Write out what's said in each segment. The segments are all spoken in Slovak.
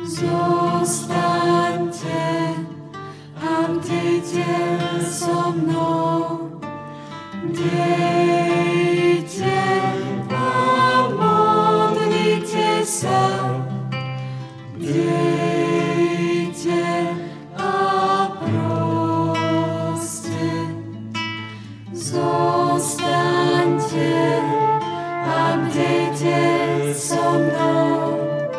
Zostaňte a bdejte so mnou, bdejte a modlite sa, bdejte a proste. Zostaňte a bdejte so mnou,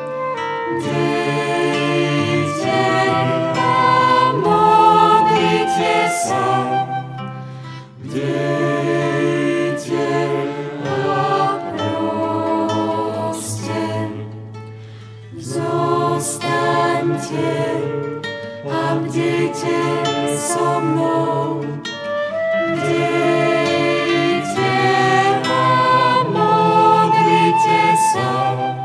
bdejte a modlite sa, bdejte a proste. Zostaňte a bdejte so mnou, bdejte a modlite sa,